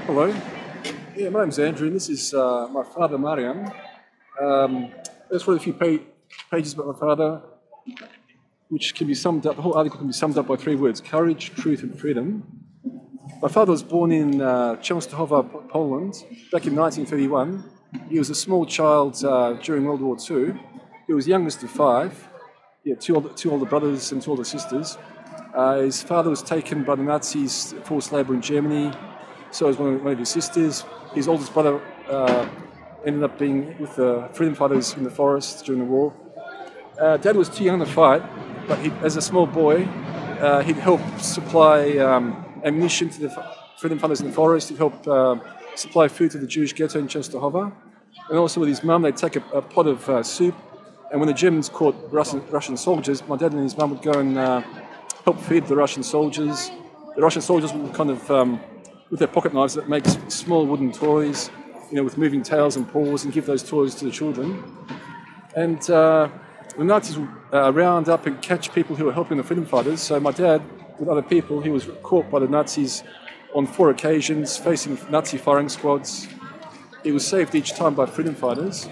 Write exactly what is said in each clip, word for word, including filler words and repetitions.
Hello. Yeah, my name's Andrew, and this is uh, my father, Mariam. Um, there's really a few pa- pages about my father, which can be summed up, the whole article can be summed up by three words: courage, truth, and freedom. My father was born in uh, Częstochowa, Poland, back in nineteen thirty-one. He was a small child uh, during World War Two. He was youngest of five. He had two older, two older brothers and two older sisters. Uh, his father was taken by the Nazis, forced labour in Germany. So was one of, one of his sisters. His oldest brother uh, ended up being with the freedom fighters in the forest during the war. Uh, Dad was too young to fight, but he, as a small boy, uh, he'd help supply um, ammunition to the freedom fighters in the forest. He'd help uh, supply food to the Jewish ghetto in Częstochowa. And also with his mum, they'd take a, a pot of uh, soup. And when the Germans caught Russian, Russian soldiers, my dad and his mum would go and uh, help feed the Russian soldiers. The Russian soldiers would kind of, um, with their pocket knives, that make small wooden toys, you know, with moving tails and paws, and give those toys to the children. And uh, the Nazis would uh, round up and catch people who were helping the freedom fighters. So my dad, with other people, he was caught by the Nazis on four occasions, facing Nazi firing squads. He was saved each time by freedom fighters.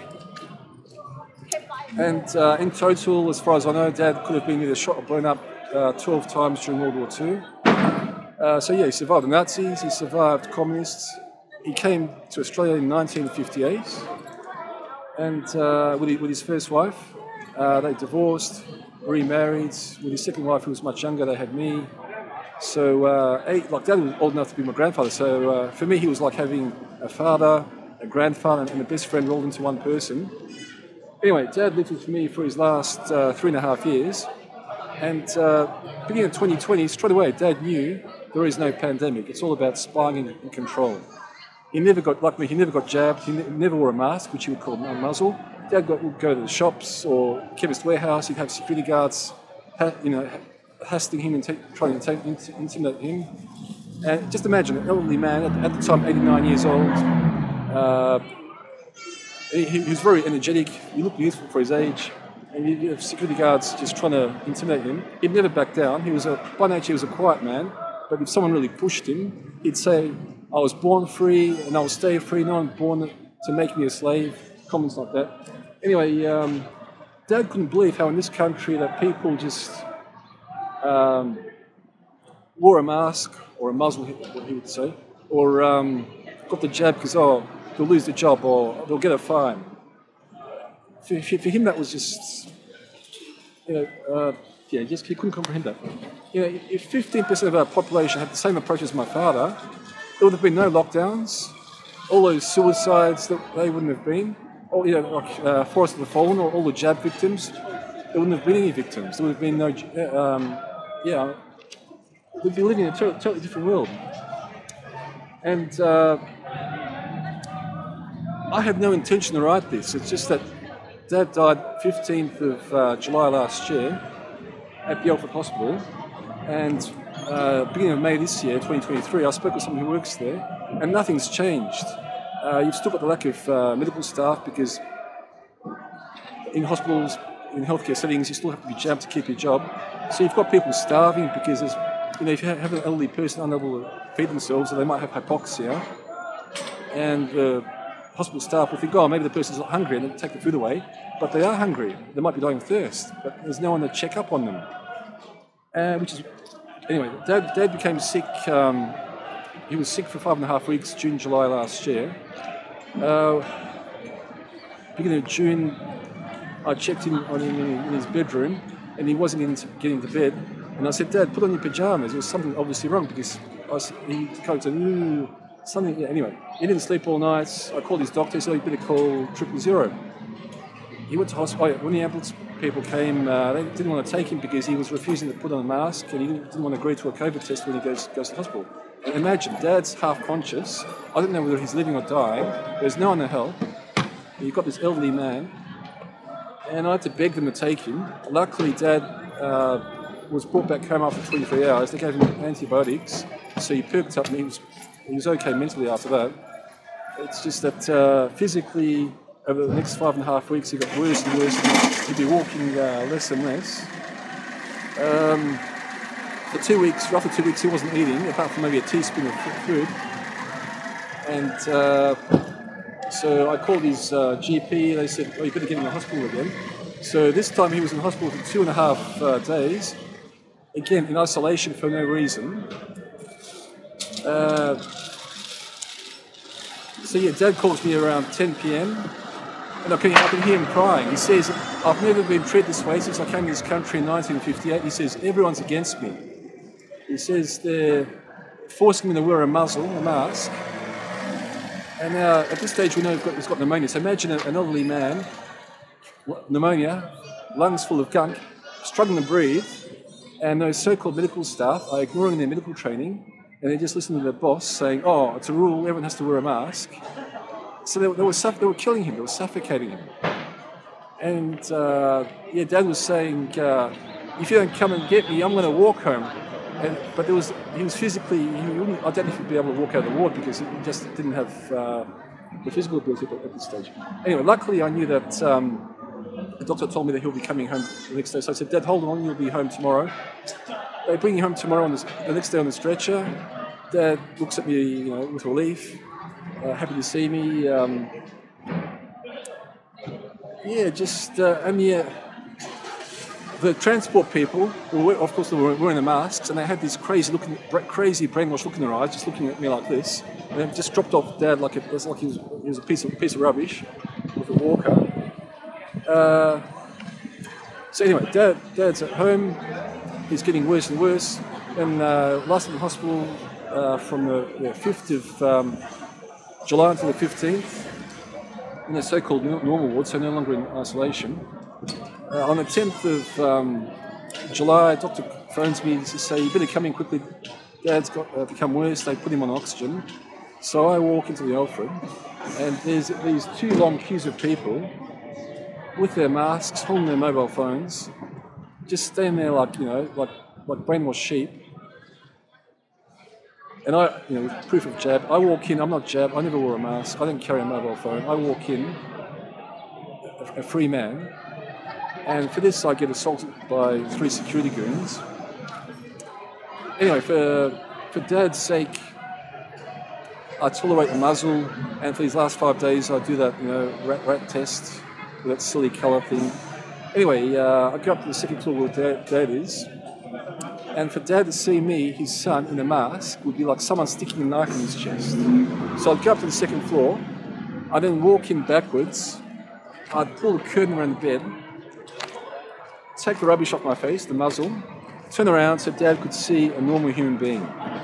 And uh, in total, as far as I know, Dad could have been either shot or blown up uh, twelve times during World War Two. Uh, so yeah, he survived the Nazis, he survived communists. He came to Australia in nineteen fifty-eight, and uh, with, his, with his first wife, uh, they divorced, remarried. With his second wife, who was much younger, they had me. So, uh, eight, like Dad was old enough to be my grandfather. So uh, for me, he was like having a father, a grandfather, and a best friend rolled into one person. Anyway, Dad lived with me for his last uh, three and a half years. And uh, beginning of twenty twenty, straight away, Dad knew there is no pandemic. It's all about spying and, and control. He never got, like me, he never got jabbed. He ne- never wore a mask, which he would call a muzzle. Dad got, would go to the shops or chemist warehouse. He'd have security guards, ha- you know, hassling him and t- trying to t- int- intimidate him. And just imagine an elderly man, at, at the time eighty-nine years old. Uh, he, he was very energetic. He looked youthful for his age. And you have security guards just trying to intimidate him. He'd never back down. He was a, by nature, he was a quiet man. But if someone really pushed him, he'd say, I was born free and I will stay free. No one born to make me a slave. Comments like that. Anyway, um, Dad couldn't believe how in this country that people just um, wore a mask or a muzzle, what he would say, or um, got the jab because, oh, they'll lose their job or they'll get a fine. For, for him, that was just, you know, uh, yeah, just he couldn't comprehend that. You know, if fifteen percent of our population had the same approach as my father, there would have been no lockdowns, all those suicides that they wouldn't have been, all, you know, like uh, Forest of the Fallen, or all the jab victims, there wouldn't have been any victims. There would have been no, um, yeah, we'd be living in a totally, totally different world. And uh, I had no intention to write this. It's just that Dad died fifteenth of uh, July last year at the Alfred Hospital, and uh, beginning of May this year, twenty twenty-three, I spoke with someone who works there, and nothing's changed. Uh, you've still got the lack of uh, medical staff because in hospitals, in healthcare settings, you still have to be jabbed to keep your job. So you've got people starving because there's, you know, if you have an elderly person unable to feed themselves, or they might have hypoxia, and the hospital staff will think, oh, maybe the person's not hungry, and they'll take the food away. But they are hungry. They might be dying of thirst, but there's no one to check up on them. Uh, which is, anyway, Dad, Dad became sick. Um, he was sick for five and a half weeks, June, July last year. Uh, beginning of June, I checked in on him in his bedroom, and he wasn't into getting to bed. And I said, Dad, put on your pajamas. There was something obviously wrong because I was, he kind of said, ooh, something. Yeah, anyway, he didn't sleep all night. I called his doctor, so he better call triple zero. He went to hospital. When the ambulance people came, uh, they didn't want to take him because he was refusing to put on a mask, and he didn't, didn't want to agree to a COVID test when he goes, goes to the hospital. And imagine, Dad's half conscious. I don't know whether he's living or dying. There's no one to help. You've got this elderly man, and I had to beg them to take him. Luckily, Dad uh, was brought back home after twenty-three hours. They gave him antibiotics, so he perked up, and he was, he was okay mentally after that. It's just that uh, physically, over the next five and a half weeks, he got worse and worse. He'd be walking uh, less and less. Um, for two weeks, after two weeks, he wasn't eating, apart from maybe a teaspoon of food. And uh, so I called his uh, G P. They said, "Oh, you better get in the hospital again." So this time he was in hospital for two and a half uh, days, again in isolation for no reason. Uh, so yeah, Dad calls me around ten p.m. and I can, I can hear him crying. He says, "I've never been treated this way since I came to this country in nineteen fifty-eight. He says, "Everyone's against me." He says they're forcing me to wear a muzzle, a mask. And now, at this stage, we know he's got, he's got pneumonia. So imagine an elderly man, pneumonia, lungs full of gunk, struggling to breathe, and those so-called medical staff are ignoring their medical training, and they just listen to their boss saying, "Oh, it's a rule, everyone has to wear a mask." So they, they, were, suff- they were killing him, they were suffocating him. And uh, yeah, Dad was saying, uh, "If you don't come and get me, I'm going to walk home." And, but there was, he was physically, he wouldn't, I don't know if he'd be able to walk out of the ward because he just didn't have uh, the physical ability at this stage. Anyway, luckily I knew that um, the doctor told me that he'll be coming home the next day. So I said, "Dad, hold on, you'll be home tomorrow." They bring you home tomorrow on the, the next day on the stretcher. Dad looks at me, you know, with relief, uh, happy to see me. Um, yeah, just, uh, and yeah, the transport people, were, of course, they were wearing the masks, and they had this crazy looking, crazy brainwashed look in their eyes, just looking at me like this, and they just dropped off Dad like, a, it was like he was, he was a piece of piece of rubbish with a walker. Uh, so anyway, Dad, Dad's at home. He's getting worse and worse, and uh, lasted in hospital uh, from the, the fifth of um, July until the fifteenth in a so-called normal ward, so no longer in isolation. Uh, on the tenth of um, July, a doctor phones me to say, "You better come in quickly. Dad's got uh, become worse." They put him on oxygen. So I walk into the Alfred, and there's these two long queues of people with their masks, holding their mobile phones, just standing there like, you know, like like brainwashed sheep. And I, you know, with proof of jab, I walk in. I'm not jab. I never wore a mask. I don't carry a mobile phone. I walk in, a, a free man. And for this, I get assaulted by three security goons. Anyway, for for Dad's sake, I tolerate the muzzle, and for these last five days, I do that, you know, rat, rat test with that silly colour thing. Anyway, uh, I go up to the second floor where Dad, Dad is, and for Dad to see me, his son, in a mask would be like someone sticking a knife in his chest. So I'd go up to the second floor, I'd then walk in backwards, I'd pull the curtain around the bed, take the rubbish off my face, the muzzle, turn around so Dad could see a normal human being.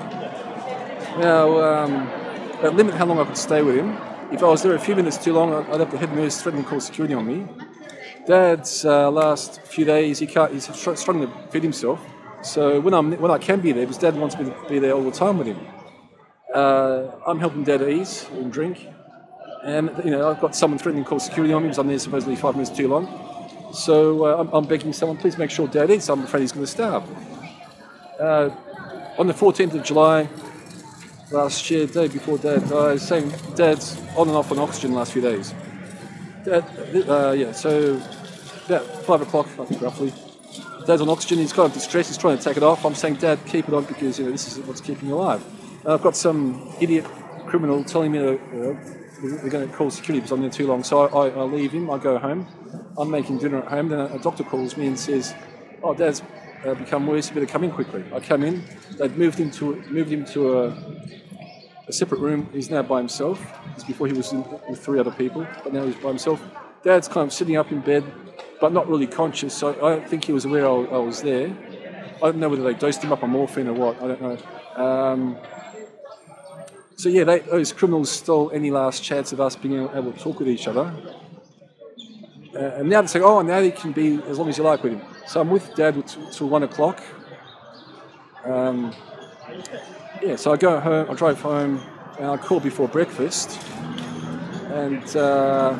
Now, um, that limit how long I could stay with him. If I was there a few minutes too long, I'd have the head nurse threatening to call security on me. Dad's uh, last few days, he can't, he's struggling to feed himself. So when I'm when I can be there, because Dad wants me to be there all the time with him, uh, I'm helping Dad eat and drink. And, you know, I've got someone threatening to call security on me because I'm there supposedly five minutes too long. So uh, I'm, I'm begging someone, please make sure Dad eats. I'm afraid he's going to starve. Uh, on the fourteenth of July last year, day before Dad died, saying Dad's on and off on oxygen the last few days. Dad, uh, yeah, so about five o'clock, I think roughly. Dad's on oxygen. He's kind of distressed. He's trying to take it off. I'm saying, "Dad, keep it on because, you know, this is what's keeping you alive." Uh, I've got some idiot criminal telling me that, you know, they're going to call security because I'm there too long. So I, I, I leave him. I go home. I'm making dinner at home. Then a, a doctor calls me and says, "Oh, Dad's uh, become worse. You better come in quickly." I come in. They've moved him to moved him to a, a separate room. He's now by himself. Because before he was in, with three other people, but now he's by himself. Dad's kind of sitting up in bed, but not really conscious. So I don't think he was aware I, I was there. I don't know whether they dosed him up on morphine or what. I don't know. Um, so yeah, they, those criminals stole any last chance of us being able to talk with each other. Uh, and now they're saying, "Oh, now you can be as long as you like with him." So I'm with Dad till, till one o'clock. Um, yeah, so I go home, I drive home, and I call before breakfast. And uh,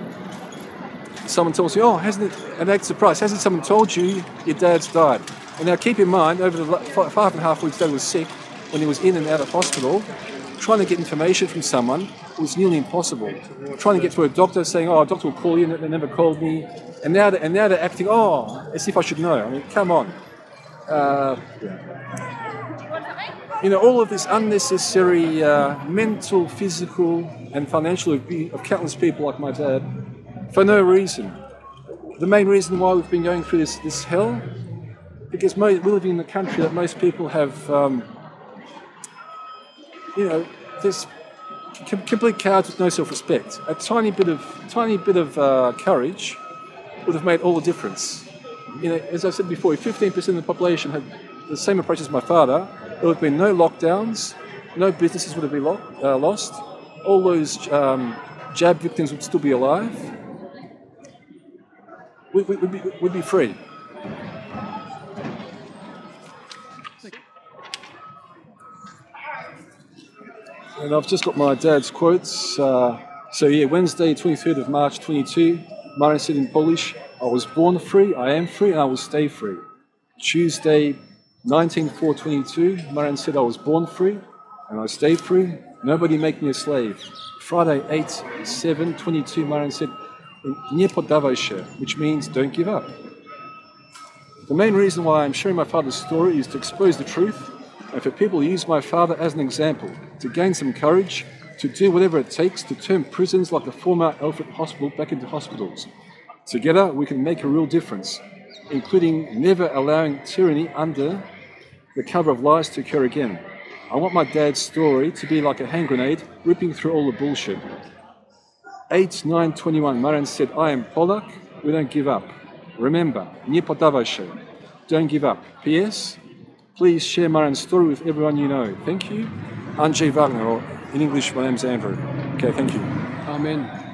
someone tells me, "Oh, hasn't it?" And that's a surprise. Hasn't someone told you your dad's died? And now keep in mind, over the five and a half weeks Dad was sick, when he was in and out of hospital, trying to get information from someone was nearly impossible. Trying to get to a doctor, saying, "Oh, a doctor will call you," and they never called me. And now, they're, and now they're acting, "Oh, as if I should know." I mean, come on. Uh, you know, all of this unnecessary uh, mental, physical, and financial abuse of countless people like my dad for no reason. The main reason why we've been going through this, this hell, because mo- we're living in a country that most people have, um, you know, this com- complete cowards with no self-respect. A tiny bit of, tiny bit of uh, courage would have made all the difference. You know, as I said before, if fifteen percent of the population had the same approach as my father, there would have been no lockdowns, no businesses would have been lo- uh, lost, all those um, jab victims would still be alive. We, we, we'd, be, we'd be free. And I've just got my dad's quotes. Uh, so yeah, Wednesday, twenty-third of March, twenty-two, Marin said in Polish, I was born free, I am free, and I will stay free. Tuesday, nineteenth four twenty-two, Marin said I was born free, and I stay free. Nobody make me a slave. Friday, eighth seven twenty-two, Marin said, nie poddawaj się, which means don't give up. The main reason why I'm sharing my father's story is to expose the truth, and for people to use my father as an example, to gain some courage, to do whatever it takes to turn prisons like the former Alfred Hospital back into hospitals. Together, we can make a real difference, including never allowing tyranny under the cover of lies to occur again. I want my dad's story to be like a hand grenade, ripping through all the bullshit. eight nine twenty-one, Marin said, I am Polak, we don't give up. Remember, nie poddawaj się, don't give up. P S. Please share Marin's story with everyone you know. Thank you. Andrzej Wagner, or in English, my name's Andrew. Okay, thank you. Amen.